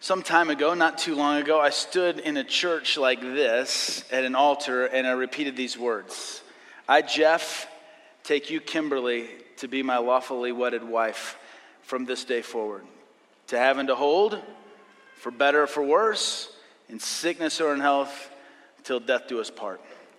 Some time ago, not too long ago, I stood in a church like this at an altar and I repeated these words. I, Jeff, take you, Kimberly, to be my lawfully wedded wife from this day forward. To have and to hold, for better or for worse, in sickness or in health, till death do us part.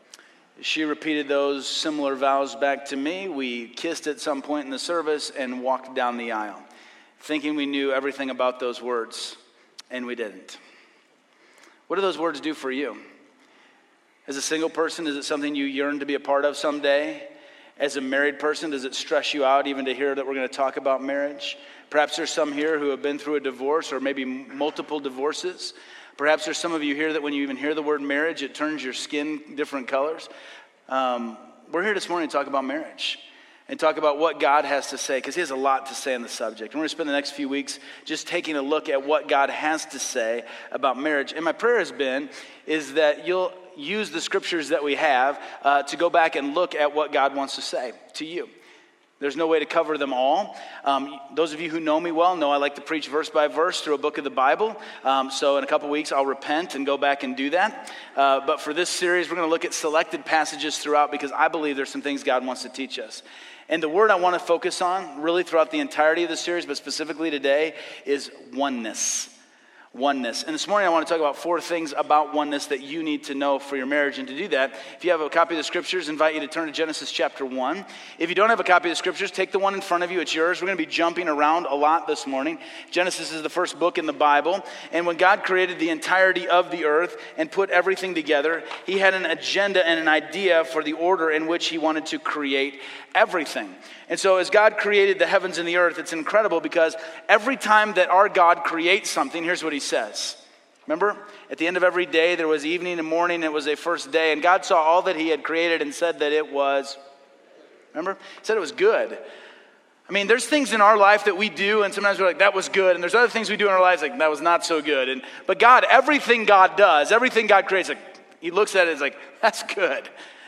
She repeated those similar vows back to me. We kissed at some point in the service and walked down the aisle, thinking we knew everything about those words. And we didn't. What do those words do for you? As a single person, is it something you yearn to be a part of someday? As a married person, does it stress you out even to hear that we're going to talk about marriage? Perhaps there's some here who have been through a divorce or maybe multiple divorces. Perhaps there's some of you here that when you even hear the word marriage, it turns your skin different colors. We're here this morning to talk about marriage and talk about what God has to say, because he has a lot to say on the subject. And we're going to spend the next few weeks just taking a look at what God has to say about marriage. And my prayer has been is that you'll use the scriptures that we have to go back and look at what God wants to say to you. There's no way to cover them all. Those of you who know me well know I like to preach verse by verse through a book of the Bible. So in a couple weeks, I'll repent and go back and do that. But for this series, we're going to look at selected passages throughout because I believe there's some things God wants to teach us. And the word I want to focus on really throughout the entirety of the series, but specifically today, is oneness. Oneness. And this morning I want to talk about 4 things about oneness that you need to know for your marriage. And to do that, if you have a copy of the scriptures, I invite you to turn to Genesis chapter 1. If you don't have a copy of the scriptures, take the one in front of you. It's yours. We're going to be jumping around a lot this morning. Genesis is the first book in the Bible. And when God created the entirety of the earth and put everything together, he had an agenda and an idea for the order in which he wanted to create everything. And so as God created the heavens and the earth, it's incredible because every time that our God creates something, here's what he says. Remember, at the end of every day, there was evening and morning, it was a first day, and God saw all that he had created and said that it was, remember? He said it was good. I mean, there's things in our life that we do, and sometimes we're like, that was good, and there's other things we do in our lives like, that was not so good. But God, everything God does, everything God creates, like, he looks at it and is like, that's good.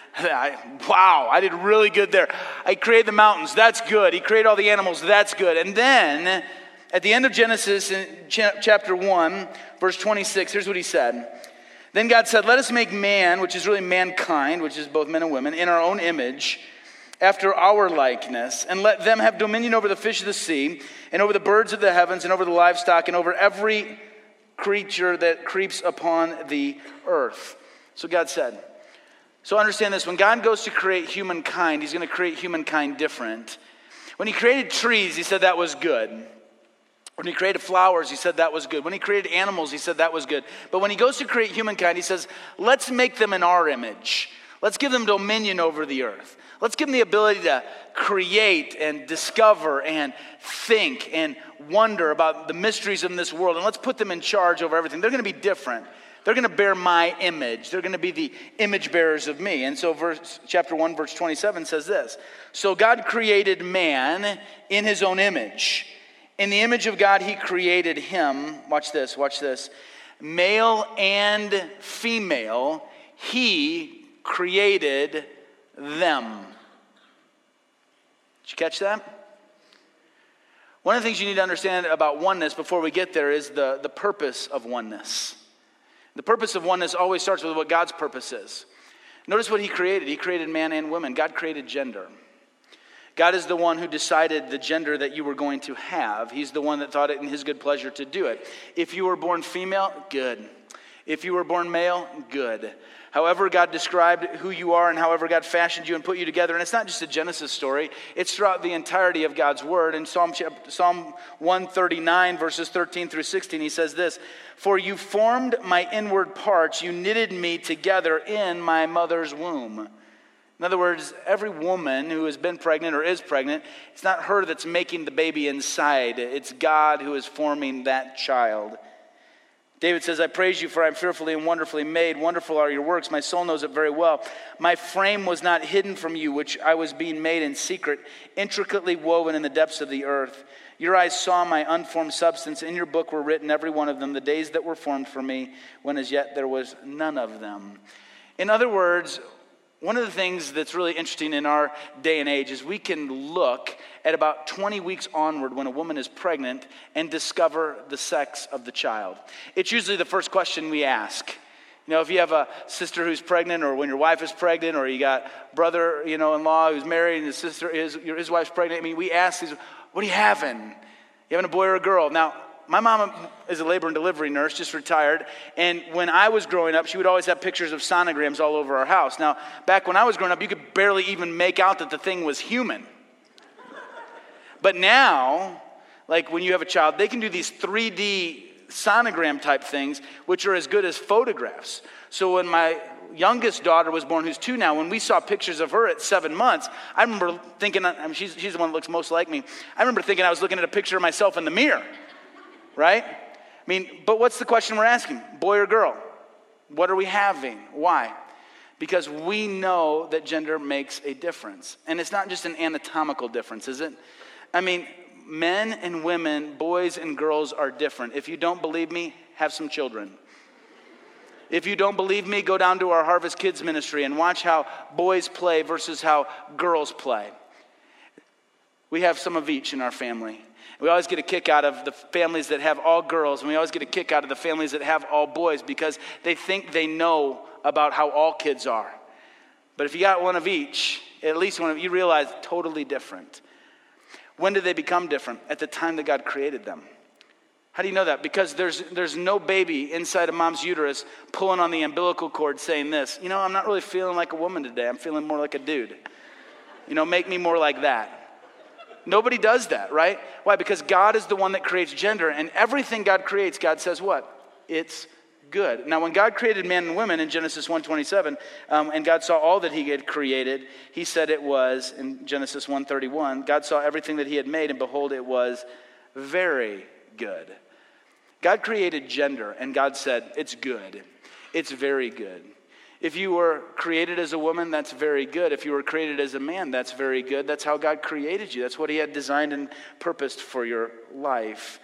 Wow, I did really good there. I created the mountains, that's good. He created all the animals, that's good. And then, at the end of Genesis, in chapter 1, verse 26, here's what he said. Then God said, let us make man, which is really mankind, which is both men and women, in our own image, after our likeness, and let them have dominion over the fish of the sea, and over the birds of the heavens, and over the livestock, and over every creature that creeps upon the earth. So God said. So understand this, when God goes to create humankind, he's going to create humankind different. When he created trees, he said that was good. When he created flowers, he said that was good. When he created animals, he said that was good. But when he goes to create humankind, he says, let's make them in our image. Let's give them dominion over the earth. Let's give them the ability to create and discover and think and wonder about the mysteries in this world. And let's put them in charge over everything. They're going to be different. They're going to bear my image. They're going to be the image bearers of me. And so chapter 1, verse 27 says this. So God created man in his own image. In the image of God, he created him. Watch this. Male and female, he created them. Did you catch that? One of the things you need to understand about oneness before we get there is the purpose of oneness. The purpose of oneness always starts with what God's purpose is. Notice what he created. He created man and woman. God created gender. God is the one who decided the gender that you were going to have. He's the one that thought it in his good pleasure to do it. If you were born female, good. If you were born male, good. However God described who you are and however God fashioned you and put you together. And it's not just a Genesis story. It's throughout the entirety of God's word. In Psalm 139, verses 13 through 16, he says this. For you formed my inward parts. You knitted me together in my mother's womb. In other words, every woman who has been pregnant or is pregnant, it's not her that's making the baby inside. It's God who is forming that child. David says, I praise you for I am fearfully and wonderfully made. Wonderful are your works. My soul knows it very well. My frame was not hidden from you, which I was being made in secret, intricately woven in the depths of the earth. Your eyes saw my unformed substance. In your book were written, every one of them, the days that were formed for me, when as yet there was none of them. In other words, one of the things that's really interesting in our day and age is we can look at about 20 weeks onward when a woman is pregnant and discover the sex of the child. It's usually the first question we ask. You know, if you have a sister who's pregnant, or when your wife is pregnant, or you got brother, in-law who's married and his wife's pregnant, I mean, we ask these, what are you having? You having a boy or a girl? Now, my mom is a labor and delivery nurse, just retired, and when I was growing up, she would always have pictures of sonograms all over our house. Now, back when I was growing up, you could barely even make out that the thing was human. But now, like when you have a child, they can do these 3D sonogram type things, which are as good as photographs. So when my youngest daughter was born, who's 2 now, when we saw pictures of her at 7 months, I remember thinking, she's the one that looks most like me. I remember thinking I was looking at a picture of myself in the mirror, right? I mean, but what's the question we're asking? Boy or girl? What are we having? Why? Because we know that gender makes a difference. And it's not just an anatomical difference, is it? I mean, men and women, boys and girls are different. If you don't believe me, have some children. If you don't believe me, go down to our Harvest Kids ministry and watch how boys play versus how girls play. We have some of each in our family. We always get a kick out of the families that have all girls, and we always get a kick out of the families that have all boys because they think they know about how all kids are. But if you got one of each, at least one of you realize totally different. When did they become different? At the time that God created them. How do you know that? Because there's no baby inside a mom's uterus pulling on the umbilical cord saying this, I'm not really feeling like a woman today. I'm feeling more like a dude. Make me more like that. Nobody does that, right? Why? Because God is the one that creates gender, and everything God creates, God says what? It's good. Now, when God created man and women in Genesis 1:27, and God saw all that he had created, he said it was, in Genesis 1:31, God saw everything that he had made, and behold, it was very good. God created gender, and God said, it's good. It's very good. If you were created as a woman, that's very good. If you were created as a man, that's very good. That's how God created you. That's what he had designed and purposed for your life.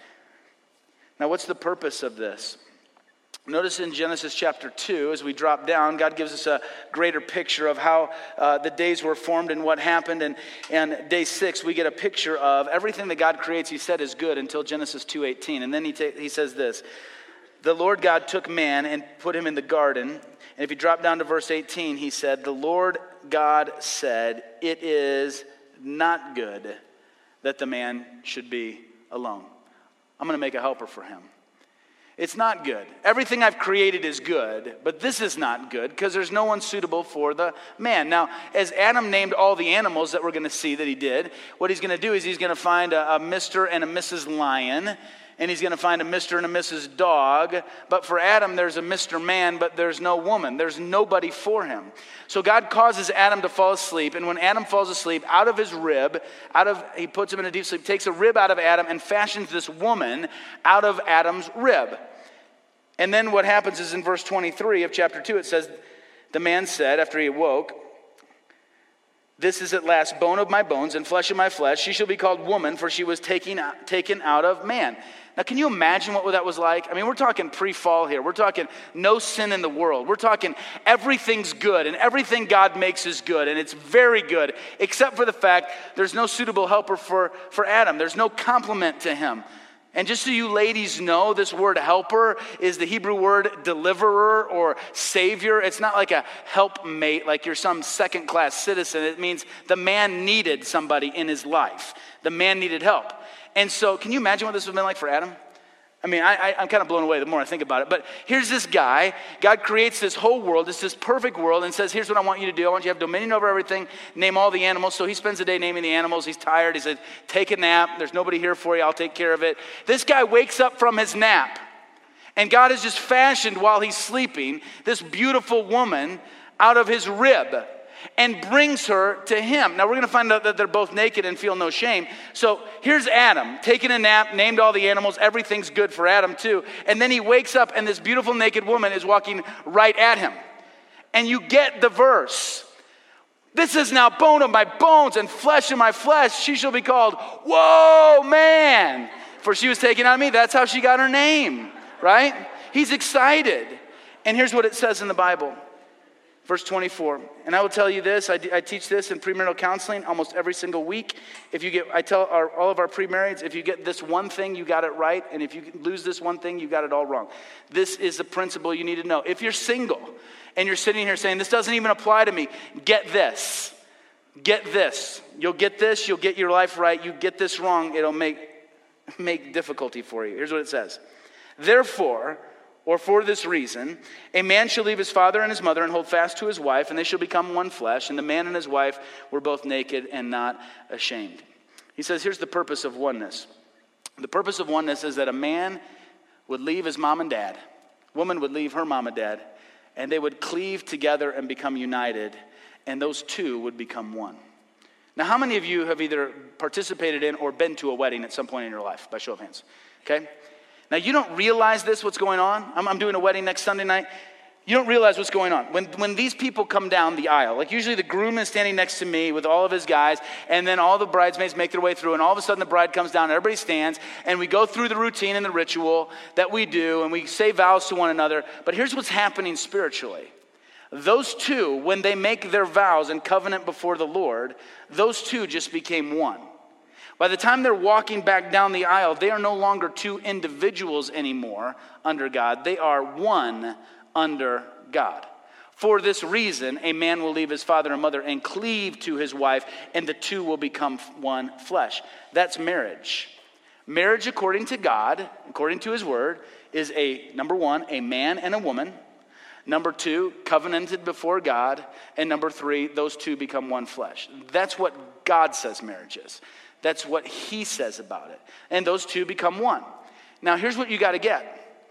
Now, what's the purpose of this? Notice in Genesis chapter 2, as we drop down, God gives us a greater picture of how the days were formed and what happened. And day 6, we get a picture of everything that God creates, he said, is good until Genesis 2:18. And then he says this, the Lord God took man and put him in the garden. And if you drop down to verse 18, he said, the Lord God said, it is not good that the man should be alone. I'm going to make a helper for him. It's not good. Everything I've created is good, but this is not good because there's no one suitable for the man. Now, as Adam named all the animals that we're going to see that he did, what he's going to do is he's going to find a Mr. and a Mrs. Lion, and he's going to find a Mr. and a Mrs. Dog. But for Adam, there's a Mr. Man, but there's no woman. There's nobody for him. So God causes Adam to fall asleep, and when Adam falls asleep, out of his rib, he puts him in a deep sleep, takes a rib out of Adam and fashions this woman out of Adam's rib. And then what happens is in verse 23 of chapter 2, it says, the man said, after he awoke, this is at last bone of my bones and flesh of my flesh. She shall be called woman, for she was taken out of man. Now, can you imagine what that was like? I mean, we're talking pre-fall here. We're talking no sin in the world. We're talking everything's good, and everything God makes is good, and it's very good, except for the fact there's no suitable helper for Adam. There's no complement to him. And just so you ladies know, this word helper is the Hebrew word deliverer or savior. It's not like a helpmate, like you're some second-class citizen. It means the man needed somebody in his life. The man needed help. And so can you imagine what this would have been like for Adam? I mean, I'm kind of blown away the more I think about it. But here's this guy. God creates this whole world. It's this perfect world and says, here's what I want you to do. I want you to have dominion over everything. Name all the animals. So he spends the day naming the animals. He's tired. He said, take a nap. There's nobody here for you. I'll take care of it. This guy wakes up from his nap. And God has just fashioned while he's sleeping this beautiful woman out of his rib and brings her to him. Now we're going to find out that they're both naked and feel no shame. So here's Adam, taking a nap, named all the animals. Everything's good for Adam too. And then he wakes up and this beautiful naked woman is walking right at him. And you get the verse. This is now bone of my bones and flesh of my flesh. She shall be called, whoa, man. For she was taken out of me. That's how she got her name, right? He's excited. And here's what it says in the Bible. Verse 24, and I will tell you this, I teach this in premarital counseling almost every single week. I tell all of our premarrieds, if you get this one thing, you got it right. And if you lose this one thing, you got it all wrong. This is the principle you need to know. If you're single and you're sitting here saying, this doesn't even apply to me, get this. Get this. You'll get this, you'll get your life right. You get this wrong, it'll make difficulty for you. Here's what it says. Therefore, or for this reason, a man shall leave his father and his mother and hold fast to his wife, and they shall become one flesh. And the man and his wife were both naked and not ashamed. He says, here's the purpose of oneness. The purpose of oneness is that a man would leave his mom and dad. Woman would leave her mom and dad. And they would cleave together and become united. And those two would become one. Now, how many of you have either participated in or been to a wedding at some point in your life? By show of hands. Okay? Now, you don't realize what's going on. I'm doing a wedding next Sunday night. You don't realize what's going on. When these people come down the aisle, like usually the groom is standing next to me with all of his guys, and then all the bridesmaids make their way through, and all of a sudden the bride comes down, and everybody stands, and we go through the routine and the ritual that we do, and we say vows to one another. But here's what's happening spiritually. Those two, when they make their vows and covenant before the Lord, those two just became one. By the time they're walking back down the aisle, they are no longer two individuals anymore under God. They are one under God. For this reason, a man will leave his father and mother and cleave to his wife, and the two will become one flesh. That's marriage. Marriage, according to God, according to his word, is number one, a man and a woman. Number two, covenanted before God. And number three, those two become one flesh. That's what God says marriage is. That's what he says about it. And those two become one. Now, here's what you got to get.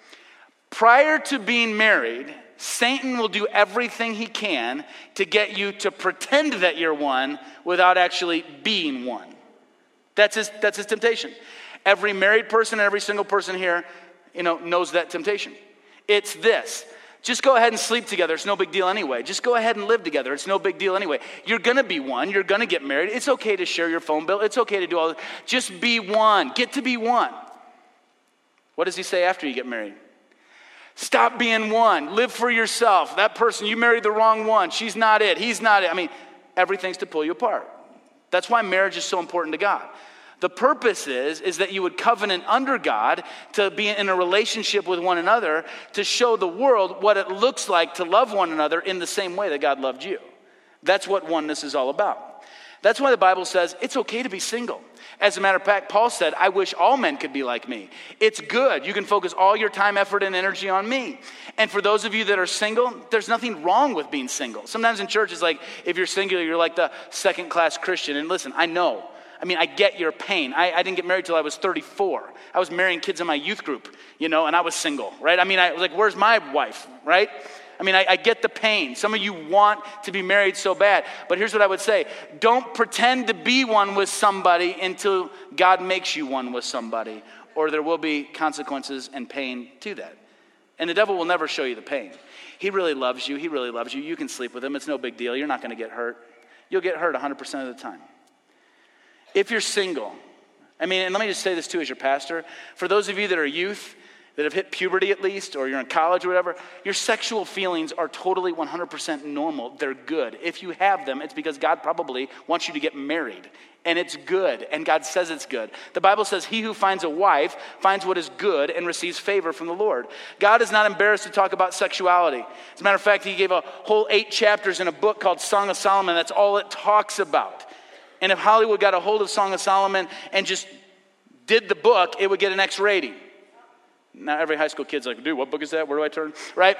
Prior to being married, Satan will do everything he can to get you to pretend that you're one without actually being one. That's his temptation. Every married person and every single person here, knows that temptation. It's this. Just go ahead and sleep together. It's no big deal anyway. Just go ahead and live together. It's no big deal anyway. You're going to be one. You're going to get married. It's okay to share your phone bill. It's okay to do all this. Just be one. Get to be one. What does he say after you get married? Stop being one. Live for yourself. That person, you married the wrong one. She's not it. He's not it. Everything's to pull you apart. That's why marriage is so important to God. The purpose is that you would covenant under God to be in a relationship with one another to show the world what it looks like to love one another in the same way that God loved you. That's what oneness is all about. That's why the Bible says it's okay to be single. As a matter of fact, Paul said, I wish all men could be like me. It's good. You can focus all your time, effort, and energy on me. And for those of you that are single, there's nothing wrong with being single. Sometimes in church, it's like, if you're single, you're like the second-class Christian. And listen, I know. I get your pain. I didn't get married till I was 34. I was marrying kids in my youth group, and I was single, right? I was like, where's my wife, right? I get the pain. Some of you want to be married so bad. But here's what I would say. Don't pretend to be one with somebody until God makes you one with somebody, or there will be consequences and pain to that. And the devil will never show you the pain. He really loves you. He really loves you. You can sleep with him. It's no big deal. You're not going to get hurt. You'll get hurt 100% of the time. If you're single, and let me just say this too as your pastor, for those of you that are youth, that have hit puberty at least, or you're in college or whatever, your sexual feelings are totally 100% normal. They're good. If you have them, it's because God probably wants you to get married. And it's good, and God says it's good. The Bible says, he who finds a wife finds what is good and receives favor from the Lord. God is not embarrassed to talk about sexuality. As a matter of fact, he gave a whole 8 chapters in a book called Song of Solomon. That's all it talks about. And if Hollywood got a hold of Song of Solomon and just did the book, it would get an X rating. Now every high school kid's like, dude, what book is that? Where do I turn? Right?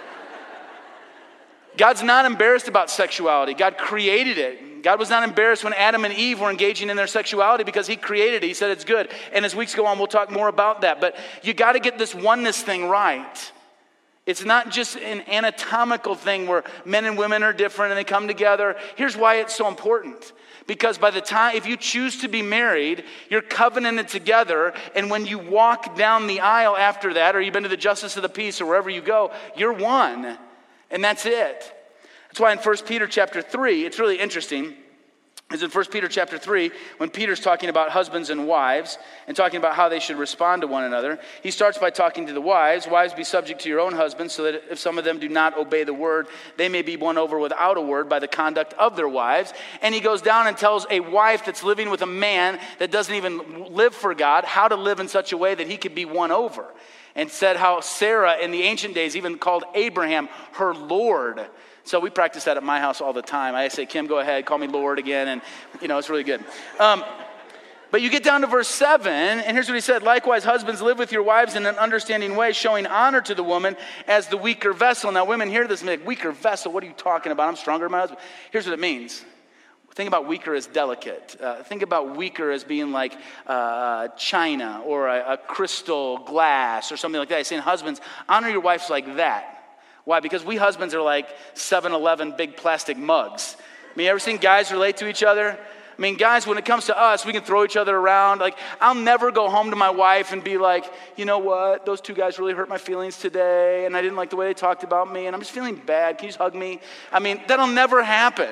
God's not embarrassed about sexuality. God created it. God was not embarrassed when Adam and Eve were engaging in their sexuality because he created it. He said it's good. And as weeks go on, we'll talk more about that. But you got to get this oneness thing right. It's not just an anatomical thing where men and women are different and they come together. Here's why it's so important. Because by the time, if you choose to be married, you're covenanted together. And when you walk down the aisle after that, or you've been to the justice of the peace or wherever you go, you're one. And that's it. That's why in 1 Peter chapter 3, it's really interesting. is in 1 Peter chapter 3, when Peter's talking about husbands and wives and talking about how they should respond to one another. He starts by talking to the wives. Wives, be subject to your own husbands, so that if some of them do not obey the word, they may be won over without a word by the conduct of their wives. And he goes down and tells a wife that's living with a man that doesn't even live for God how to live in such a way that he could be won over. And said how Sarah in the ancient days even called Abraham her Lord. So we practice that at my house all the time. I say, Kim, go ahead, call me Lord again. And, it's really good. But you get down to verse 7, and here's what he said. Likewise, husbands, live with your wives in an understanding way, showing honor to the woman as the weaker vessel. Now, women hear this and be like, weaker vessel? What are you talking about? I'm stronger than my husband. Here's what it means. Think about weaker as delicate. Think about weaker as being like china or a crystal glass or something like that. He's saying, husbands, honor your wives like that. Why? Because we husbands are like 7-Eleven big plastic mugs. I mean, you ever seen guys relate to each other? I mean, guys, when it comes to us, we can throw each other around. Like, I'll never go home to my wife and be like, you know what? Those two guys really hurt my feelings today, and I didn't like the way they talked about me, and I'm just feeling bad. Can you just hug me? I mean, that'll never happen.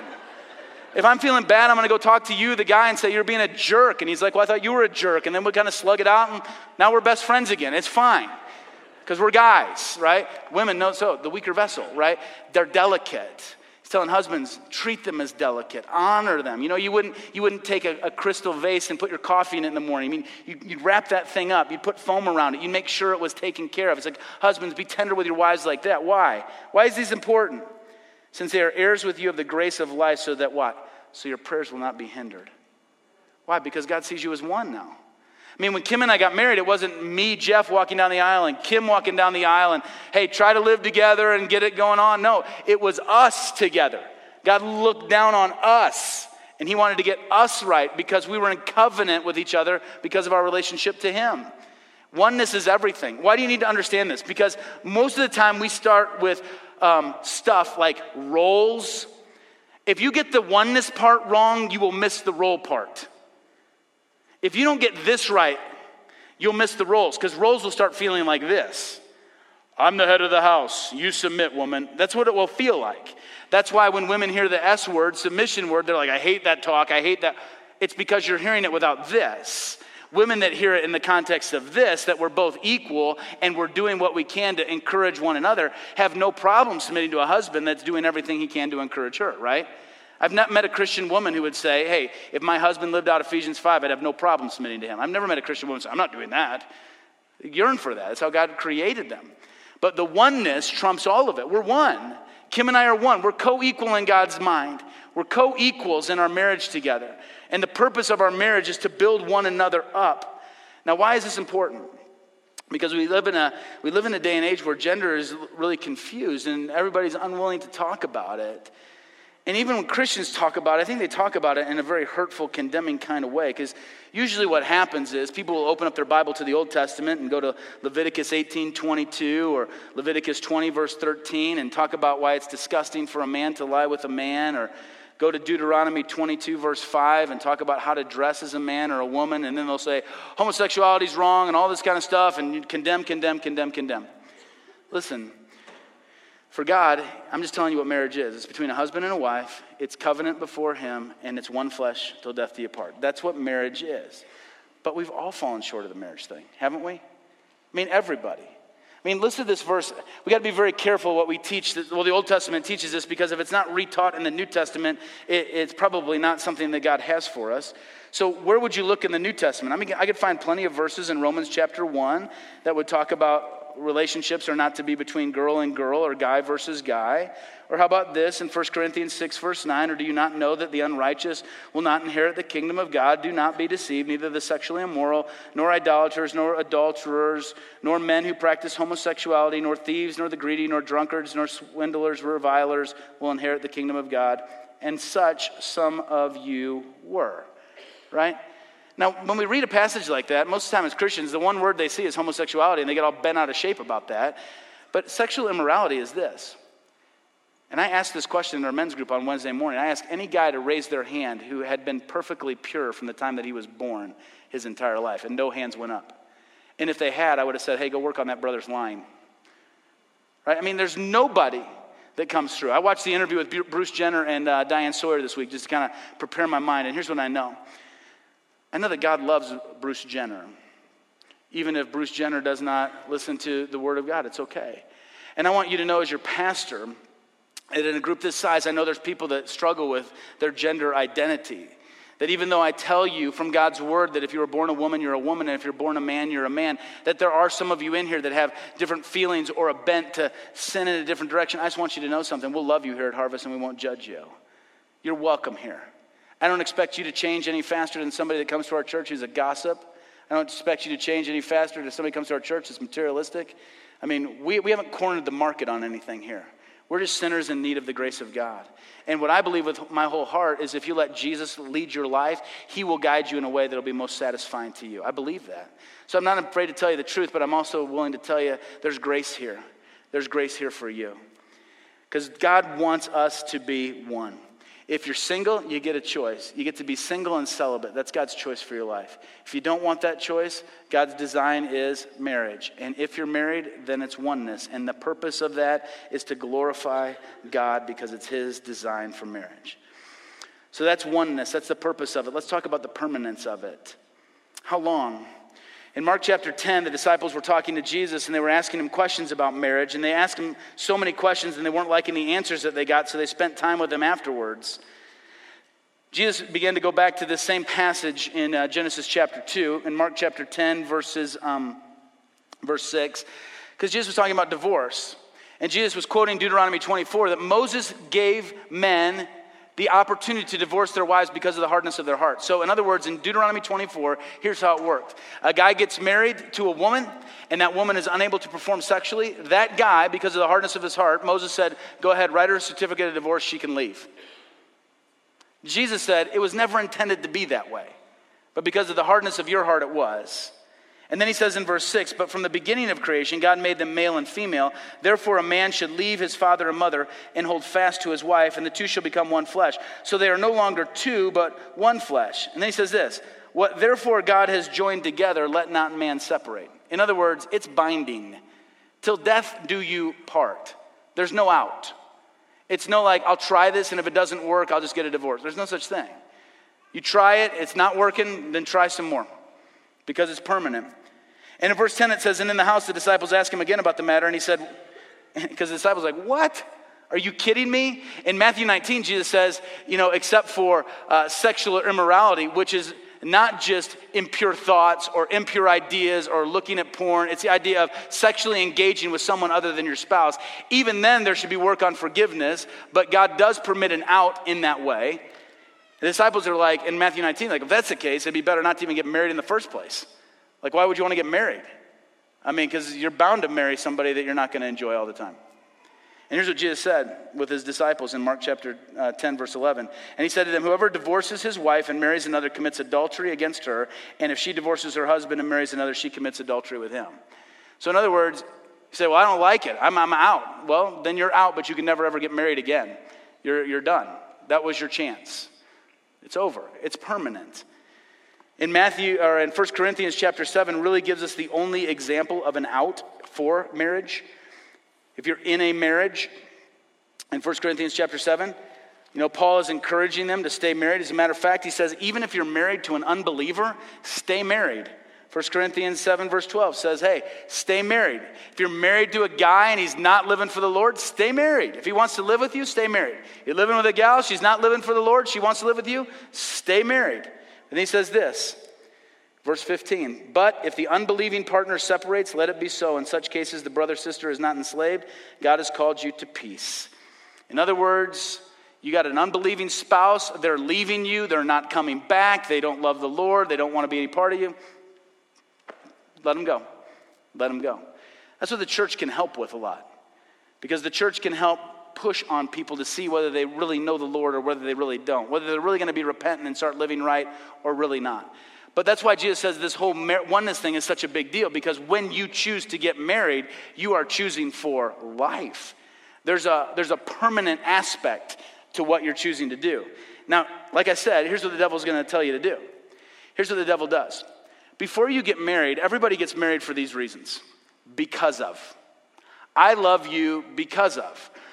If I'm feeling bad, I'm going to go talk to you, the guy, and say, you're being a jerk. And he's like, well, I thought you were a jerk. And then we kind of slug it out, and now we're best friends again. It's fine. Because we're guys, right? Women know so, the weaker vessel, right? They're delicate. He's telling husbands, treat them as delicate. Honor them. You wouldn't take a crystal vase and put your coffee in it in the morning. I mean, you'd wrap that thing up. You'd put foam around it. You'd make sure it was taken care of. It's like, husbands, be tender with your wives like that. Why? Why is this important? Since they are heirs with you of the grace of life, so that what? So your prayers will not be hindered. Why? Because God sees you as one now. I mean, when Kim and I got married, it wasn't me, Jeff, walking down the aisle and Kim walking down the aisle and, hey, try to live together and get it going on. No, it was us together. God looked down on us, and he wanted to get us right because we were in covenant with each other because of our relationship to him. Oneness is everything. Why do you need to understand this? Because most of the time we start with stuff like roles. If you get the oneness part wrong, you will miss the role part. If you don't get this right, you'll miss the roles, because roles will start feeling like this. I'm the head of the house. You submit, woman. That's what it will feel like. That's why when women hear the S word, submission word, they're like, I hate that talk. I hate that. It's because you're hearing it without this. Women that hear it in the context of this, that we're both equal and we're doing what we can to encourage one another, have no problem submitting to a husband that's doing everything he can to encourage her, right? I've not met a Christian woman who would say, hey, if my husband lived out Ephesians 5, I'd have no problem submitting to him. I've never met a Christian woman who say, I'm not doing that. They yearn for that. That's how God created them. But the oneness trumps all of it. We're one. Kim and I are one. We're co-equal in God's mind. We're co-equals in our marriage together. And the purpose of our marriage is to build one another up. Now, why is this important? Because we live in a day and age where gender is really confused and everybody's unwilling to talk about it. And even when Christians talk about it, I think they talk about it in a very hurtful, condemning kind of way. Because usually what happens is people will open up their Bible to the Old Testament and go to Leviticus 18:22 or Leviticus 20, verse 13, and talk about why it's disgusting for a man to lie with a man, or go to Deuteronomy 22, verse 5, and talk about how to dress as a man or a woman, and then they'll say, homosexuality is wrong, and all this kind of stuff, and you condemn. Listen, for God, I'm just telling you what marriage is. It's between a husband and a wife. It's covenant before him, and it's one flesh till death do you part. That's what marriage is. But we've all fallen short of the marriage thing, haven't we? I mean, everybody. I mean, listen to this verse. We got to be very careful what we teach. Well, the Old Testament teaches this, because if it's not retaught in the New Testament, it's probably not something that God has for us. So where would you look in the New Testament? I mean, I could find plenty of verses in Romans chapter 1 that would talk about relationships are not to be between girl and girl or guy versus guy. Or how about this in 1 Corinthians 6, verse 9? Or do you not know that the unrighteous will not inherit the kingdom of God? Do not be deceived. Neither the sexually immoral, nor idolaters, nor adulterers, nor men who practice homosexuality, nor thieves, nor the greedy, nor drunkards, nor swindlers, revilers will inherit the kingdom of God. And such some of you were. Right? Now, when we read a passage like that, most of the time as Christians, the one word they see is homosexuality, and they get all bent out of shape about that. But sexual immorality is this. And I asked this question in our men's group on Wednesday morning. I asked any guy to raise their hand who had been perfectly pure from the time that he was born his entire life, and no hands went up. And if they had, I would have said, hey, go work on that brother's line. Right? I mean, there's nobody that comes through. I watched the interview with Bruce Jenner and Diane Sawyer this week just to kind of prepare my mind. And here's what I know. I know that God loves Bruce Jenner. Even if Bruce Jenner does not listen to the word of God, it's okay. And I want you to know as your pastor, and in a group this size, I know there's people that struggle with their gender identity. That even though I tell you from God's word that if you were born a woman, you're a woman, and if you're born a man, you're a man, that there are some of you in here that have different feelings or a bent to sin in a different direction. I just want you to know something. We'll love you here at Harvest and we won't judge you. You're welcome here. I don't expect you to change any faster than somebody that comes to our church who's a gossip. I don't expect you to change any faster than somebody comes to our church that's materialistic. I mean, we haven't cornered the market on anything here. We're just sinners in need of the grace of God. And what I believe with my whole heart is if you let Jesus lead your life, he will guide you in a way that will be most satisfying to you. I believe that. So I'm not afraid to tell you the truth, but I'm also willing to tell you there's grace here. There's grace here for you. Because God wants us to be one. If you're single, you get a choice. You get to be single and celibate. That's God's choice for your life. If you don't want that choice, God's design is marriage. And if you're married, then it's oneness. And the purpose of that is to glorify God because it's his design for marriage. So that's oneness. That's the purpose of it. Let's talk about the permanence of it. How long? In Mark chapter 10, the disciples were talking to Jesus and they were asking him questions about marriage. And they asked him so many questions and they weren't liking the answers that they got, so they spent time with him afterwards. Jesus began to go back to this same passage in Genesis chapter 2, in Mark chapter 10, verse 6, because Jesus was talking about divorce. And Jesus was quoting Deuteronomy 24, that Moses gave men the opportunity to divorce their wives because of the hardness of their heart. So in other words, in Deuteronomy 24, here's how it worked. A guy gets married to a woman, and that woman is unable to perform sexually. That guy, because of the hardness of his heart, Moses said, go ahead, write her a certificate of divorce, she can leave. Jesus said, it was never intended to be that way. But because of the hardness of your heart, it was. And then he says in verse 6, but from the beginning of creation, God made them male and female. Therefore, a man should leave his father and mother and hold fast to his wife, and the two shall become one flesh. So they are no longer two, but one flesh. And then he says this, what therefore God has joined together, let not man separate. In other words, it's binding. Till death do you part. There's no out. It's no like, I'll try this, and if it doesn't work, I'll just get a divorce. There's no such thing. You try it, it's not working, then try some more. Because it's permanent. And in verse 10 it says, and in the house the disciples asked him again about the matter, and he said, because the disciples were like, what? Are you kidding me? In Matthew 19, Jesus says, except for sexual immorality, which is not just impure thoughts or impure ideas or looking at porn. It's the idea of sexually engaging with someone other than your spouse. Even then, there should be work on forgiveness, but God does permit an out in that way. The disciples are like, in Matthew 19, like, if that's the case, it'd be better not to even get married in the first place. Like, why would you want to get married? I mean, because you're bound to marry somebody that you're not going to enjoy all the time. And here's what Jesus said with his disciples in Mark chapter 10, verse 11. And he said to them, whoever divorces his wife and marries another commits adultery against her. And if she divorces her husband and marries another, she commits adultery with him. So in other words, you say, well, I don't like it. I'm out. Well, then you're out, but you can never, ever get married again. You're done. That was your chance. It's over. It's permanent. In 1 Corinthians chapter 7 really gives us the only example of an out for marriage. If you're in a marriage, in 1 Corinthians chapter 7, Paul is encouraging them to stay married. As a matter of fact, he says, even if you're married to an unbeliever, stay married. 1 Corinthians 7 verse 12 says, hey, stay married. If you're married to a guy and he's not living for the Lord, stay married. If he wants to live with you, stay married. You're living with a gal, she's not living for the Lord, she wants to live with you, stay married. And he says this, verse 15, but if the unbelieving partner separates, let it be so. In such cases, the brother-sister is not enslaved. God has called you to peace. In other words, you got an unbelieving spouse, they're leaving you, they're not coming back, they don't love the Lord, they don't want to be any part of you. Let them go. Let them go. That's what the church can help with a lot. Because the church can help push on people to see whether they really know the Lord or whether they really don't. Whether they're really going to be repentant and start living right or really not. But that's why Jesus says this whole oneness thing is such a big deal. Because when you choose to get married, you are choosing for life. There's a permanent aspect to what you're choosing to do. Now, like I said, here's what the devil's going to tell you to do. Here's what the devil does. Before you get married, everybody gets married for these reasons. Because of. I love you because of.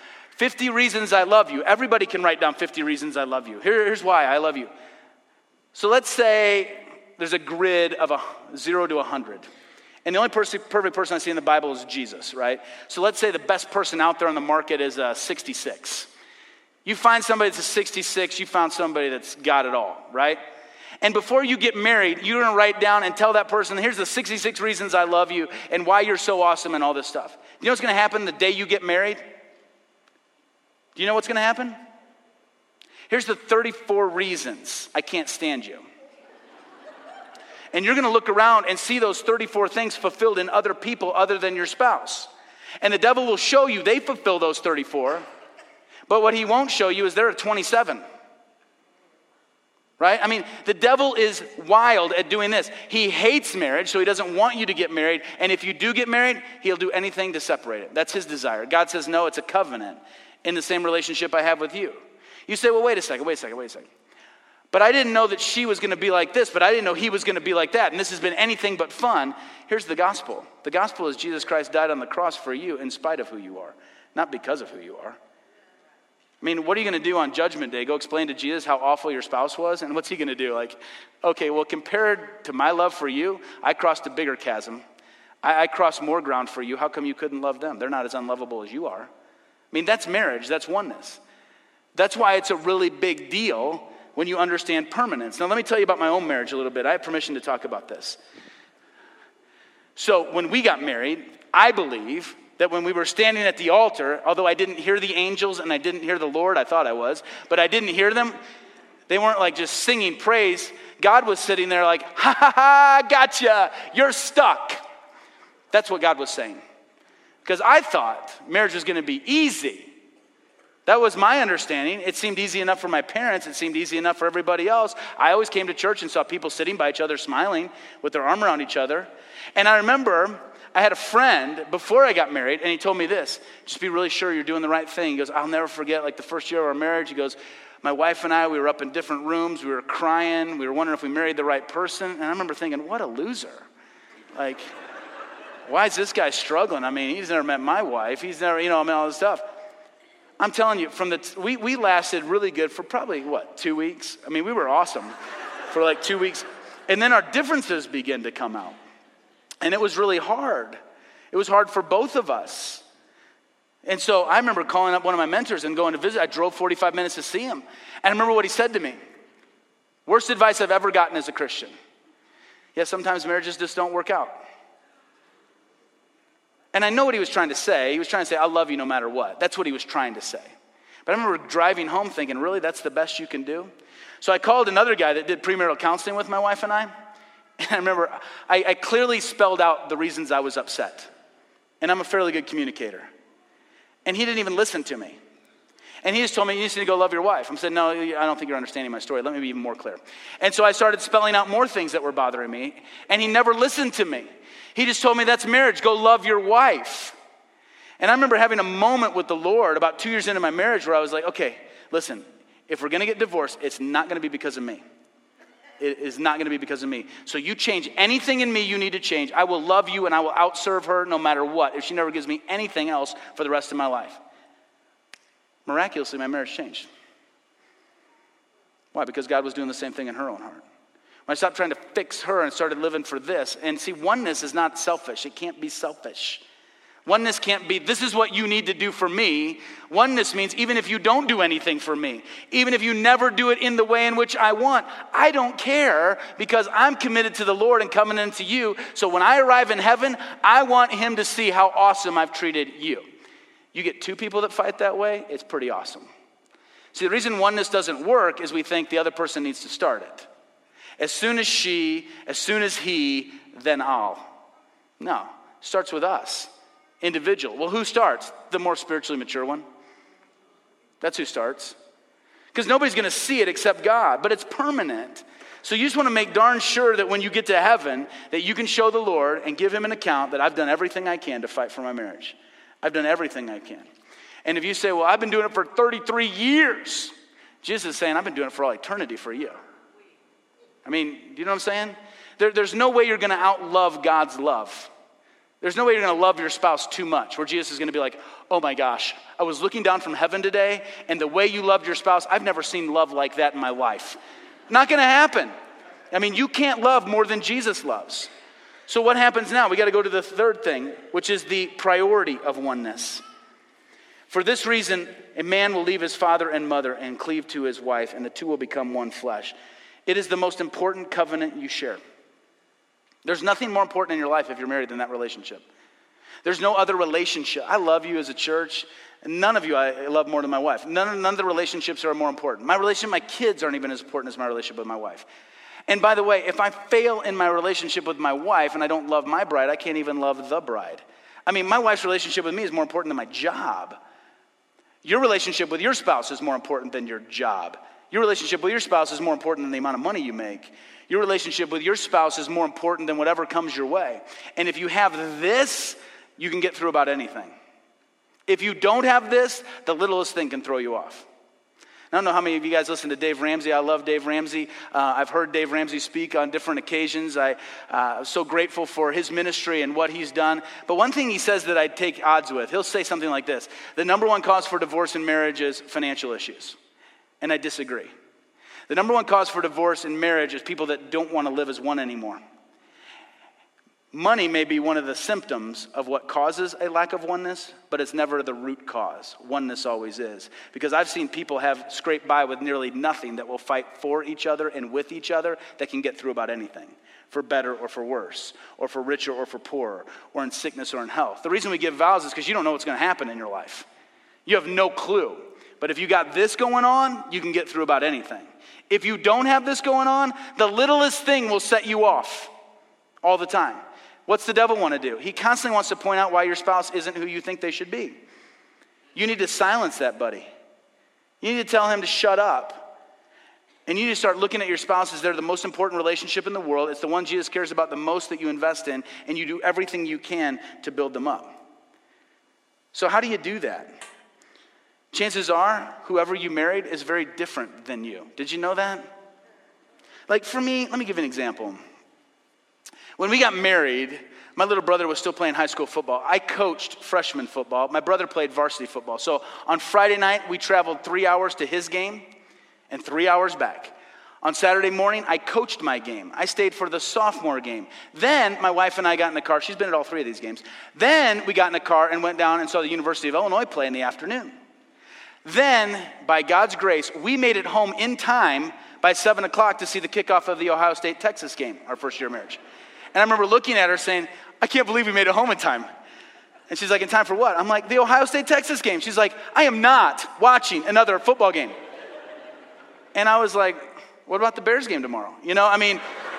50 reasons I love you. Everybody can write down 50 reasons I love you. Here's why I love you. So let's say there's a grid of 0 to 100. And the only perfect person I see in the Bible is Jesus, right? So let's say the best person out there on the market is a 66. You find somebody that's a 66, you found somebody that's got it all, right? And before you get married, you're going to write down and tell that person, here's the 66 reasons I love you and why you're so awesome and all this stuff. You know what's going to happen the day you get married? Do you know what's going to happen? Here's the 34 reasons I can't stand you. And you're going to look around and see those 34 things fulfilled in other people other than your spouse. And the devil will show you they fulfill those 34. But what he won't show you is there are 27. Right? I mean, the devil is wild at doing this. He hates marriage, so he doesn't want you to get married. And if you do get married, he'll do anything to separate it. That's his desire. God says, no, it's a covenant in the same relationship I have with you. You say, well, wait a second. But I didn't know that she was going to be like this, but I didn't know he was going to be like that. And this has been anything but fun. Here's the gospel. The gospel is Jesus Christ died on the cross for you in spite of who you are, not because of who you are. I mean, what are you going to do on Judgment Day? Go explain to Jesus how awful your spouse was? And what's he going to do? Like, okay, well, compared to my love for you, I crossed a bigger chasm. I crossed more ground for you. How come you couldn't love them? They're not as unlovable as you are. I mean, that's marriage. That's oneness. That's why it's a really big deal when you understand permanence. Now, let me tell you about my own marriage a little bit. I have permission to talk about this. So, when we got married, I believe that when we were standing at the altar, although I didn't hear the angels and I didn't hear the Lord, I thought I was, but I didn't hear them. They weren't like just singing praise. God was sitting there like, ha ha ha, gotcha, you're stuck. That's what God was saying. Because I thought marriage was going to be easy. That was my understanding. It seemed easy enough for my parents. It seemed easy enough for everybody else. I always came to church and saw people sitting by each other smiling with their arm around each other. And I remember I had a friend before I got married, and he told me this, just be really sure you're doing the right thing. He goes, I'll never forget, like the first year of our marriage, he goes, my wife and I, we were up in different rooms. We were crying. We were wondering if we married the right person. And I remember thinking, what a loser. Like, why is this guy struggling? I mean, he's never met my wife. He's never, all this stuff. I'm telling you, we lasted really good for probably, 2 weeks? I mean, we were awesome for like 2 weeks. And then our differences began to come out. And it was really hard. It was hard for both of us. And so I remember calling up one of my mentors and going to visit. I drove 45 minutes to see him. And I remember what he said to me. Worst advice I've ever gotten as a Christian. Yeah, sometimes marriages just don't work out. And I know what he was trying to say. He was trying to say, I love you no matter what. That's what he was trying to say. But I remember driving home thinking, really, that's the best you can do? So I called another guy that did premarital counseling with my wife and I. And I remember I clearly spelled out the reasons I was upset. And I'm a fairly good communicator. And he didn't even listen to me. And he just told me, you just need to go love your wife. I said, no, I don't think you're understanding my story. Let me be even more clear. And so I started spelling out more things that were bothering me. And he never listened to me. He just told me, that's marriage. Go love your wife. And I remember having a moment with the Lord about 2 years into my marriage where I was like, okay, listen, if we're going to get divorced, it's not going to be because of me. It is not going to be because of me. So you change anything in me you need to change. I will love you and I will outserve her no matter what if she never gives me anything else for the rest of my life. Miraculously, my marriage changed. Why? Because God was doing the same thing in her own heart. When I stopped trying to fix her and started living for this. And see, oneness is not selfish. It can't be selfish. Oneness can't be, this is what you need to do for me. Oneness means even if you don't do anything for me, even if you never do it in the way in which I want, I don't care because I'm committed to the Lord and coming into you. So when I arrive in heaven, I want him to see how awesome I've treated you. You get two people that fight that way, it's pretty awesome. See, the reason oneness doesn't work is we think the other person needs to start it. As soon as she, as soon as he, then I'll. No, it starts with us. Individual. Well, who starts? The more spiritually mature one. That's who starts. Because nobody's going to see it except God, but it's permanent. So you just want to make darn sure that when you get to heaven, that you can show the Lord and give him an account that I've done everything I can to fight for my marriage. I've done everything I can. And if you say, well, I've been doing it for 33 years, Jesus is saying, I've been doing it for all eternity for you. I mean, do you know what I'm saying? There's no way you're going to outlove God's love. There's no way you're going to love your spouse too much, where Jesus is going to be like, oh my gosh, I was looking down from heaven today, and the way you loved your spouse, I've never seen love like that in my life. Not going to happen. I mean, you can't love more than Jesus loves. So what happens now? We got to go to the third thing, which is the priority of oneness. For this reason, a man will leave his father and mother and cleave to his wife, and the two will become one flesh. It is the most important covenant you share. There's nothing more important in your life if you're married than that relationship. There's no other relationship. I love you as a church. None of you I love more than my wife. None of the relationships are more important. My relationship with my kids aren't even as important as my relationship with my wife. And by the way, if I fail in my relationship with my wife and I don't love my bride, I can't even love the bride. I mean, my wife's relationship with me is more important than my job. Your relationship with your spouse is more important than your job. Your relationship with your spouse is more important than the amount of money you make. Your relationship with your spouse is more important than whatever comes your way. And if you have this, you can get through about anything. If you don't have this, the littlest thing can throw you off. I don't know how many of you guys listen to Dave Ramsey. I love Dave Ramsey. I've heard Dave Ramsey speak on different occasions. I'm so grateful for his ministry and what he's done. But one thing he says that I take odds with, he'll say something like this: the number one cause for divorce in marriage is financial issues. And I disagree. The number one cause for divorce in marriage is people that don't want to live as one anymore. Money may be one of the symptoms of what causes a lack of oneness, but it's never the root cause. Oneness always is. Because I've seen people have scraped by with nearly nothing that will fight for each other and with each other that can get through about anything, for better or for worse, or for richer or for poorer, or in sickness or in health. The reason we give vows is because you don't know what's going to happen in your life. You have no clue. But if you got this going on, you can get through about anything. If you don't have this going on, the littlest thing will set you off all the time. What's the devil want to do? He constantly wants to point out why your spouse isn't who you think they should be. You need to silence that, buddy. You need to tell him to shut up. And you need to start looking at your spouse as they're the most important relationship in the world. It's the one Jesus cares about the most that you invest in, and you do everything you can to build them up. So how do you do that? Chances are, whoever you married is very different than you. Did you know that? Like for me, let me give you an example. When we got married, my little brother was still playing high school football. I coached freshman football. My brother played varsity football. So on Friday night, we traveled 3 hours to his game and 3 hours back. On Saturday morning, I coached my game. I stayed for the sophomore game. Then my wife and I got in the car. She's been at all 3 of these games. Then we got in the car and went down and saw the University of Illinois play in the afternoon. Then, by God's grace, we made it home in time by 7 o'clock to see the kickoff of the Ohio State-Texas game, our first year of marriage. And I remember looking at her saying, I can't believe we made it home in time. And she's like, in time for what? I'm like, the Ohio State-Texas game. She's like, I am not watching another football game. And I was like, what about the Bears game tomorrow? You know, I mean,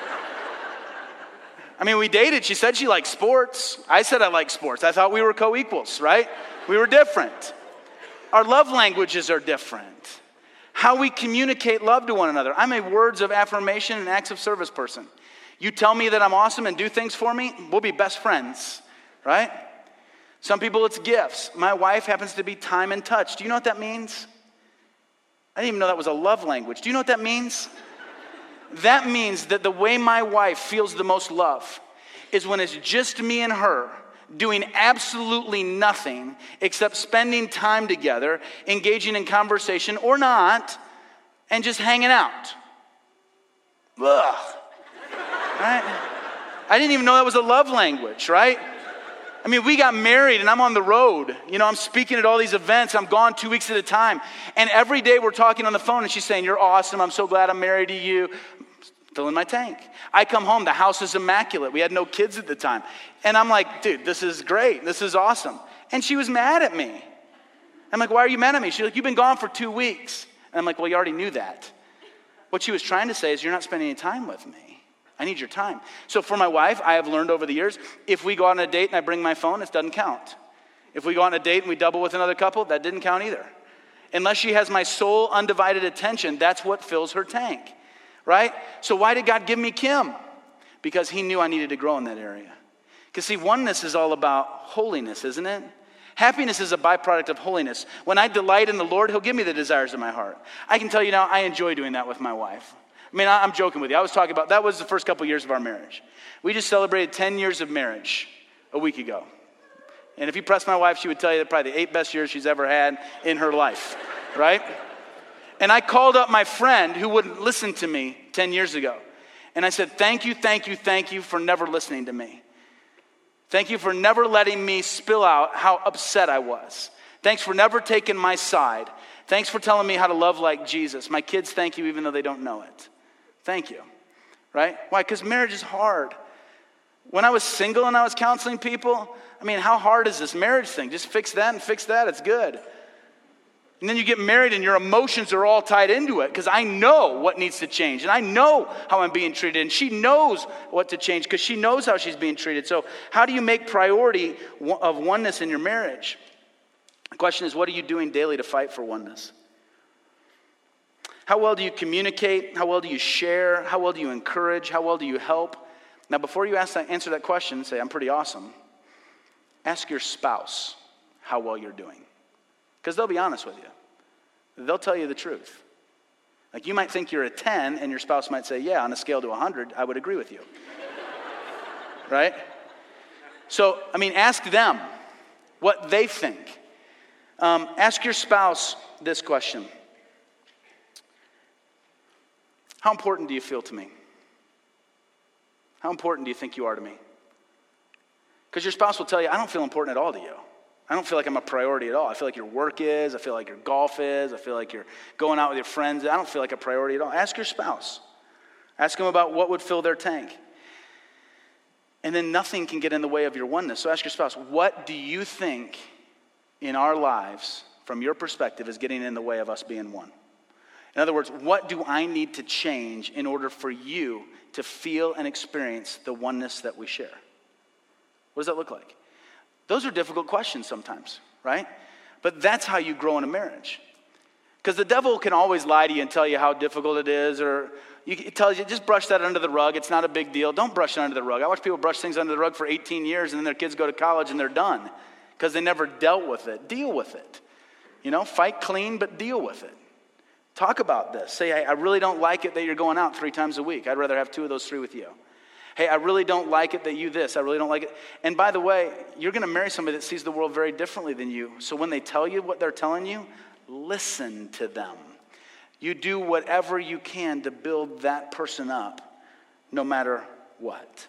we dated. She said she liked sports. I said I like sports. I thought we were co-equals, right? We were different. Our love languages are different. How we communicate love to one another. I'm a words of affirmation and acts of service person. You tell me that I'm awesome and do things for me, we'll be best friends, right? Some people it's gifts. My wife happens to be time and touch. Do you know what that means? I didn't even know that was a love language. Do you know what that means? That means that the way my wife feels the most love is when it's just me and her doing absolutely nothing except spending time together, engaging in conversation or not, and just hanging out. Ugh. Right? I didn't even know that was a love language, right? I mean, we got married and I'm on the road. You know, I'm speaking at all these events. I'm gone 2 weeks at a time. And every day we're talking on the phone and she's saying, you're awesome. I'm so glad I'm married to you. Filling my tank. I come home, the house is immaculate. We had no kids at the time. And I'm like, dude, this is great. This is awesome. And she was mad at me. I'm like, why are you mad at me? She's like, you've been gone for 2 weeks. And I'm like, well, you already knew that. What she was trying to say is, you're not spending any time with me. I need your time. So for my wife, I have learned over the years, if we go on a date and I bring my phone, it doesn't count. If we go on a date and we double with another couple, that didn't count either. Unless she has my sole undivided attention, that's what fills her tank. Right? So why did God give me Kim? Because he knew I needed to grow in that area. Because see, oneness is all about holiness, isn't it? Happiness is a byproduct of holiness. When I delight in the Lord, he'll give me the desires of my heart. I can tell you now, I enjoy doing that with my wife. I mean, I'm joking with you. I was talking about, that was the first couple years of our marriage. We just celebrated 10 years of marriage a week ago. And if you press my wife, she would tell you that probably the 8 best years she's ever had in her life, right? And I called up my friend who wouldn't listen to me 10 years ago. And I said, thank you for never listening to me. Thank you for never letting me spill out how upset I was. Thanks for never taking my side. Thanks for telling me how to love like Jesus. My kids thank you even though they don't know it. Thank you, right? Why? Because marriage is hard. When I was single and I was counseling people, I mean, how hard is this marriage thing? Just fix that and fix that, it's good. And then you get married and your emotions are all tied into it because I know what needs to change and I know how I'm being treated and she knows what to change because she knows how she's being treated. So how do you make priority of oneness in your marriage? The question is, what are you doing daily to fight for oneness? How well do you communicate? How well do you share? How well do you encourage? How well do you help? Now, before you answer that question and say, I'm pretty awesome, ask your spouse how well you're doing. Because they'll be honest with you. They'll tell you the truth. Like you might think you're a 10 and your spouse might say, yeah, on a scale to 100, I would agree with you. Right? So, ask them what they think. Ask your spouse this question. How important do you feel to me? How important do you think you are to me? Because your spouse will tell you, I don't feel important at all to you. I don't feel like I'm a priority at all. I feel like your work is. I feel like your golf is. I feel like you're going out with your friends. I don't feel like a priority at all. Ask your spouse. Ask them about what would fill their tank. And then nothing can get in the way of your oneness. So ask your spouse, what do you think in our lives, from your perspective, is getting in the way of us being one? In other words, what do I need to change in order for you to feel and experience the oneness that we share? What does that look like? Those are difficult questions sometimes, right? But that's how you grow in a marriage. Because the devil can always lie to you and tell you how difficult it is, or it tells you, just brush that under the rug. It's not a big deal. Don't brush it under the rug. I watch people brush things under the rug for 18 years, and then their kids go to college and they're done because they never dealt with it. Deal with it. Fight clean, but deal with it. Talk about this. Say, hey, I really don't like it that you're going out 3 times a week. I'd rather have 2 of those 3 with you. Hey, I really don't like it that you this. I really don't like it. And by the way, you're going to marry somebody that sees the world very differently than you. So when they tell you what they're telling you, listen to them. You do whatever you can to build that person up, no matter what.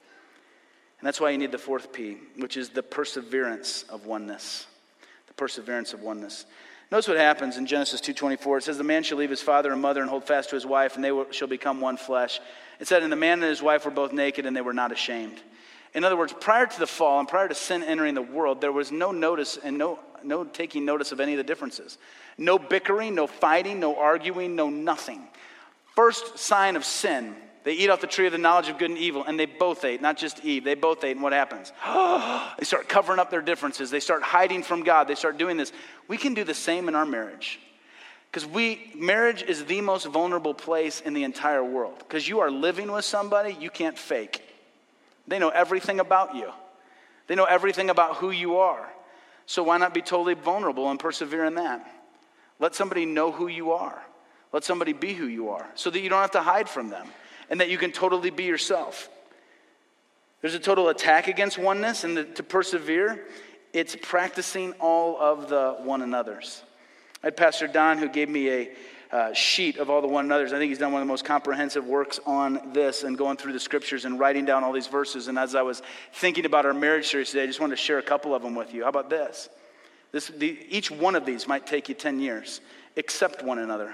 And that's why you need the 4th P, which is the perseverance of oneness. The perseverance of oneness. Notice what happens in Genesis 2:24. It says, the man shall leave his father and mother and hold fast to his wife, and they shall become one flesh. It said, and the man and his wife were both naked, and they were not ashamed. In other words, prior to the fall and prior to sin entering the world, there was no notice and no taking notice of any of the differences. No bickering, no fighting, no arguing, no nothing. First sign of sin, they eat off the tree of the knowledge of good and evil, and they both ate, not just Eve. They both ate, and what happens? They start covering up their differences. They start hiding from God. They start doing this. We can do the same in our marriage. Because marriage is the most vulnerable place in the entire world. Because you are living with somebody you can't fake. They know everything about you. They know everything about who you are. So why not be totally vulnerable and persevere in that? Let somebody know who you are. Let somebody be who you are. So that you don't have to hide from them. And that you can totally be yourself. There's a total attack against oneness. And to persevere, it's practicing all of the one another's. I had Pastor Don who gave me a sheet of all the one another's. I think he's done one of the most comprehensive works on this and going through the scriptures and writing down all these verses. And as I was thinking about our marriage series today, I just wanted to share a couple of them with you. How about this? Each one of these might take you 10 years. Accept one another.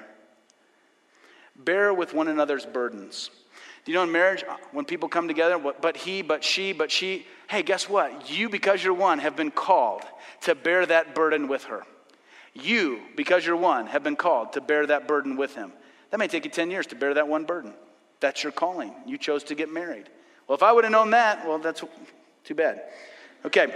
Bear with one another's burdens. Do you know in marriage, when people come together, but he, but she, hey, guess what? You, because you're one, have been called to bear that burden with her. You, because you're one, have been called to bear that burden with him. That may take you 10 years to bear that one burden. That's your calling. You chose to get married. Well, if I would have known that, well, that's too bad. Okay.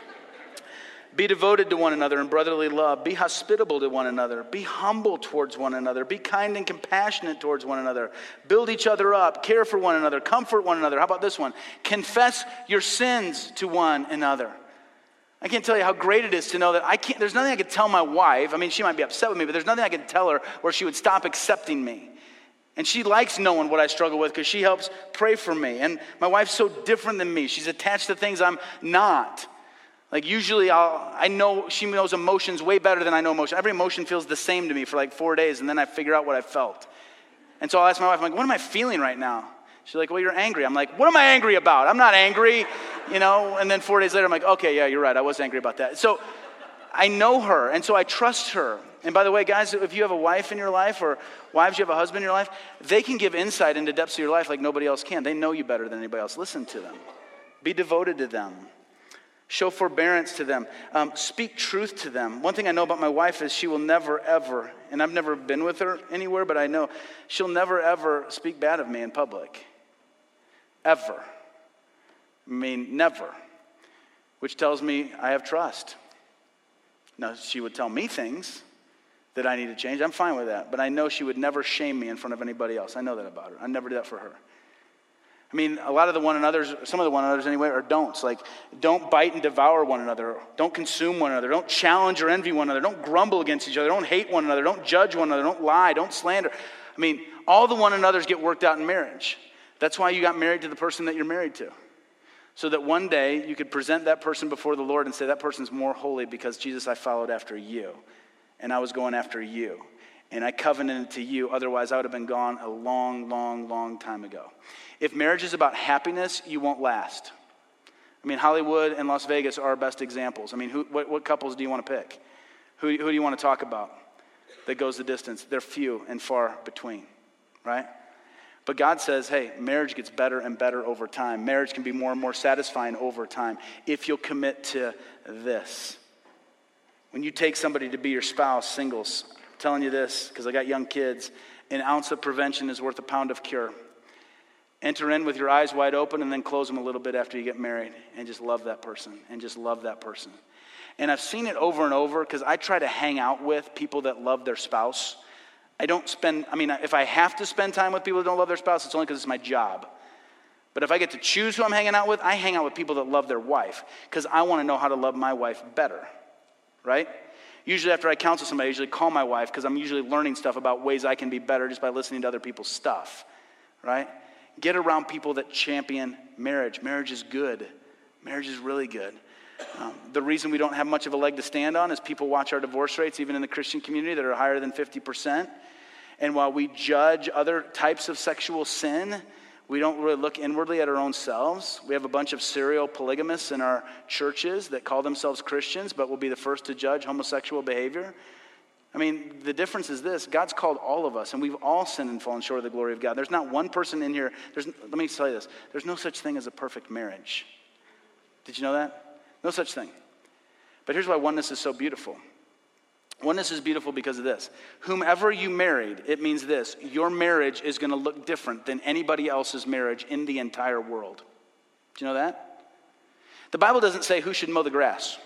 Be devoted to one another in brotherly love. Be hospitable to one another. Be humble towards one another. Be kind and compassionate towards one another. Build each other up. Care for one another. Comfort one another. How about this one? Confess your sins to one another. I can't tell you how great it is to know that there's nothing I could tell my wife. I mean, she might be upset with me, but there's nothing I could tell her where she would stop accepting me. And she likes knowing what I struggle with because she helps pray for me. And my wife's so different than me. She's attached to things I'm not. Like usually I know she knows emotions way better than I know emotion. Every emotion feels the same to me for like 4 days, and then I figure out what I felt. And so I'll ask my wife, I'm like, what am I feeling right now? She's like, well, you're angry. I'm like, what am I angry about? I'm not angry, And then 4 days later, I'm like, okay, yeah, you're right. I was angry about that. So I know her, and so I trust her. And by the way, guys, if you have a wife in your life, or wives, you have a husband in your life, they can give insight into depths of your life like nobody else can. They know you better than anybody else. Listen to them. Be devoted to them. Show forbearance to them. Speak truth to them. One thing I know about my wife is she will never, ever, and I've never been with her anywhere, but I know she'll never, ever speak bad of me in public. Ever. I mean, never. Which tells me I have trust. Now, she would tell me things that I need to change. I'm fine with that. But I know she would never shame me in front of anybody else. I know that about her. I never did that for her. I mean, a lot of the one another's, some of the one another's anyway, are don'ts. Like, don't bite and devour one another. Don't consume one another. Don't challenge or envy one another. Don't grumble against each other. Don't hate one another. Don't judge one another. Don't lie. Don't slander. I mean, all the one another's get worked out in marriage. That's why you got married to the person that you're married to. So that one day you could present that person before the Lord and say, that person's more holy because, Jesus, I followed after you. And I was going after you. And I covenanted to you. Otherwise, I would have been gone a long, long, long time ago. If marriage is about happiness, you won't last. I mean, Hollywood and Las Vegas are our best examples. I mean, what couples do you want to pick? Who do you want to talk about that goes the distance? They're few and far between, right? But God says, hey, marriage gets better and better over time. Marriage can be more and more satisfying over time if you'll commit to this. When you take somebody to be your spouse, singles, I'm telling you this because I got young kids, an ounce of prevention is worth a pound of cure. Enter in with your eyes wide open and then close them a little bit after you get married and just love that person and just love that person. And I've seen it over and over because I try to hang out with people that love their spouse. If I have to spend time with people that don't love their spouse, it's only because it's my job. But if I get to choose who I'm hanging out with, I hang out with people that love their wife because I want to know how to love my wife better, right? Usually after I counsel somebody, I usually call my wife because I'm usually learning stuff about ways I can be better just by listening to other people's stuff, right? Get around people that champion marriage. Marriage is good. Marriage is really good. The reason we don't have much of a leg to stand on is people watch our divorce rates, even in the Christian community, that are higher than 50%. And while we judge other types of sexual sin, we don't really look inwardly at our own selves. We have a bunch of serial polygamists in our churches that call themselves Christians, but will be the first to judge homosexual behavior. I mean, the difference is this. God's called all of us, and we've all sinned and fallen short of the glory of God. There's not one person in here. Let me tell you this. There's no such thing as a perfect marriage. Did you know that? No such thing. But here's why oneness is so beautiful. Oneness is beautiful because of this. Whomever you married, it means this. Your marriage is going to look different than anybody else's marriage in the entire world. Do you know that? The Bible doesn't say who should mow the grass.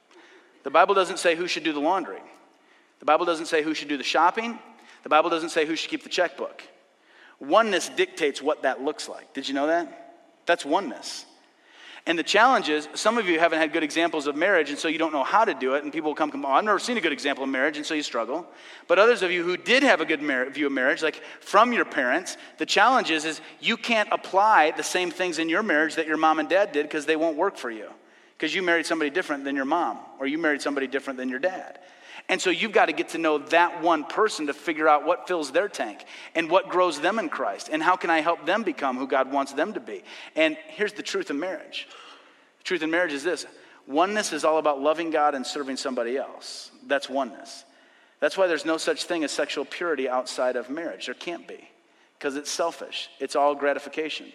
The Bible doesn't say who should do the laundry. The Bible doesn't say who should do the shopping. The Bible doesn't say who should keep the checkbook. Oneness dictates what that looks like. Did you know that? That's oneness. And the challenge is, some of you haven't had good examples of marriage, and so you don't know how to do it, and people will come, I've never seen a good example of marriage, and so you struggle. But others of you who did have a good view of marriage, like from your parents, the challenge is you can't apply the same things in your marriage that your mom and dad did because they won't work for you. Because you married somebody different than your mom, or you married somebody different than your dad. And so you've got to get to know that one person to figure out what fills their tank and what grows them in Christ and how can I help them become who God wants them to be. And here's the truth of marriage. The truth in marriage is this. Oneness is all about loving God and serving somebody else. That's oneness. That's why there's no such thing as sexual purity outside of marriage. There can't be because it's selfish. It's all gratification.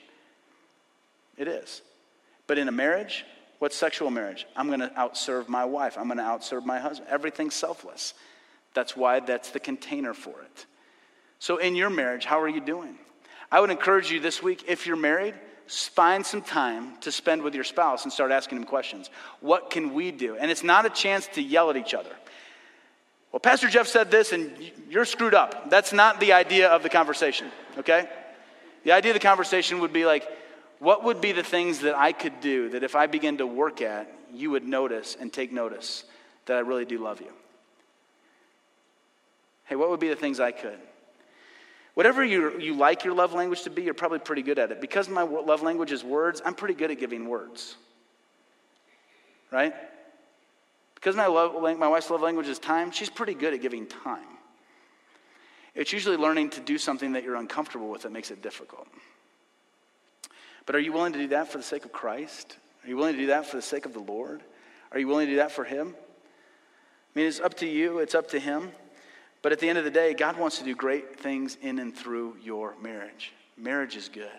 It is. But in a marriage, what's sexual marriage? I'm going to outserve my wife. I'm going to outserve my husband. Everything's selfless. That's why that's the container for it. So in your marriage, how are you doing? I would encourage you this week, if you're married, find some time to spend with your spouse and start asking them questions. What can we do? And it's not a chance to yell at each other. Well, Pastor Jeff said this and you're screwed up. That's not the idea of the conversation, okay? The idea of the conversation would be like, what would be the things that I could do that if I begin to work at, you would notice and take notice that I really do love you? Hey, what would be the things I could? Whatever you like your love language to be, you're probably pretty good at it. Because my love language is words, I'm pretty good at giving words. Right? Because my wife's love language is time, she's pretty good at giving time. It's usually learning to do something that you're uncomfortable with that makes it difficult. But are you willing to do that for the sake of Christ? Are you willing to do that for the sake of the Lord? Are you willing to do that for Him? I mean, it's up to you. It's up to Him. But at the end of the day, God wants to do great things in and through your marriage. Marriage is good.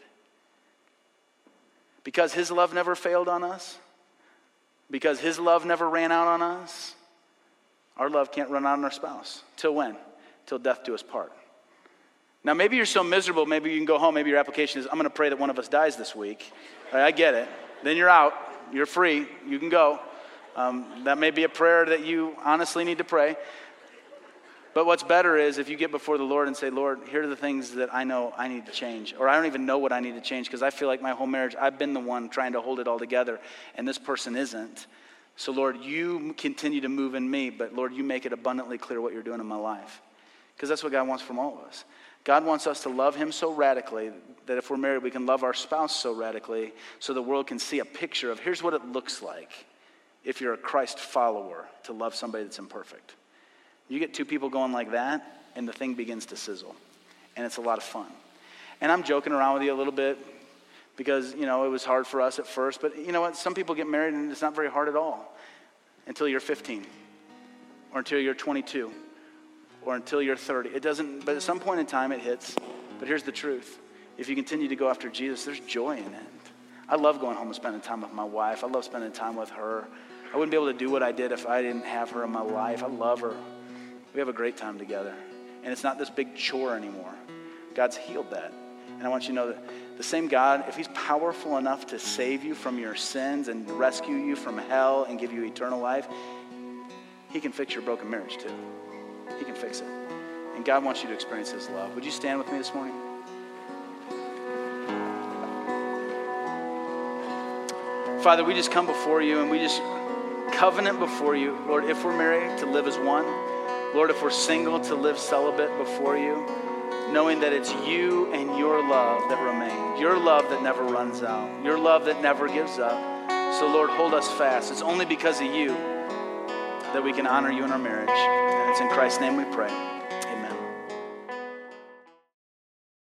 Because His love never failed on us, because His love never ran out on us, our love can't run out on our spouse. Till when? Till death do us part. Now, maybe you're so miserable, maybe you can go home, maybe your application is, I'm going to pray that one of us dies this week. All right, I get it. Then you're out. You're free. You can go. That may be a prayer that you honestly need to pray. But what's better is if you get before the Lord and say, Lord, here are the things that I know I need to change. Or I don't even know what I need to change because I feel like my whole marriage, I've been the one trying to hold it all together and this person isn't. So Lord, you continue to move in me, but Lord, you make it abundantly clear what you're doing in my life. Because that's what God wants from all of us. God wants us to love Him so radically that if we're married, we can love our spouse so radically so the world can see a picture of here's what it looks like if you're a Christ follower to love somebody that's imperfect. You get two people going like that, and the thing begins to sizzle. And it's a lot of fun. And I'm joking around with you a little bit because, it was hard for us at first. But you know what? Some people get married, and it's not very hard at all until you're 15 or until you're 22 or until you're 30. It doesn't, but at some point in time, it hits. But here's the truth. If you continue to go after Jesus, there's joy in it. I love going home and spending time with my wife. I love spending time with her. I wouldn't be able to do what I did if I didn't have her in my life. I love her. We have a great time together. And it's not this big chore anymore. God's healed that. And I want you to know that the same God, if He's powerful enough to save you from your sins and rescue you from hell and give you eternal life, He can fix your broken marriage too. He can fix it. And God wants you to experience His love. Would you stand with me this morning? Father, we just come before you and we just covenant before you. Lord, if we're married, to live as one. Lord, if we're single, to live celibate before you, knowing that it's you and your love that remain, your love that never runs out, your love that never gives up. So, Lord, hold us fast. It's only because of you that we can honor you in our marriage. And it's in Christ's name we pray.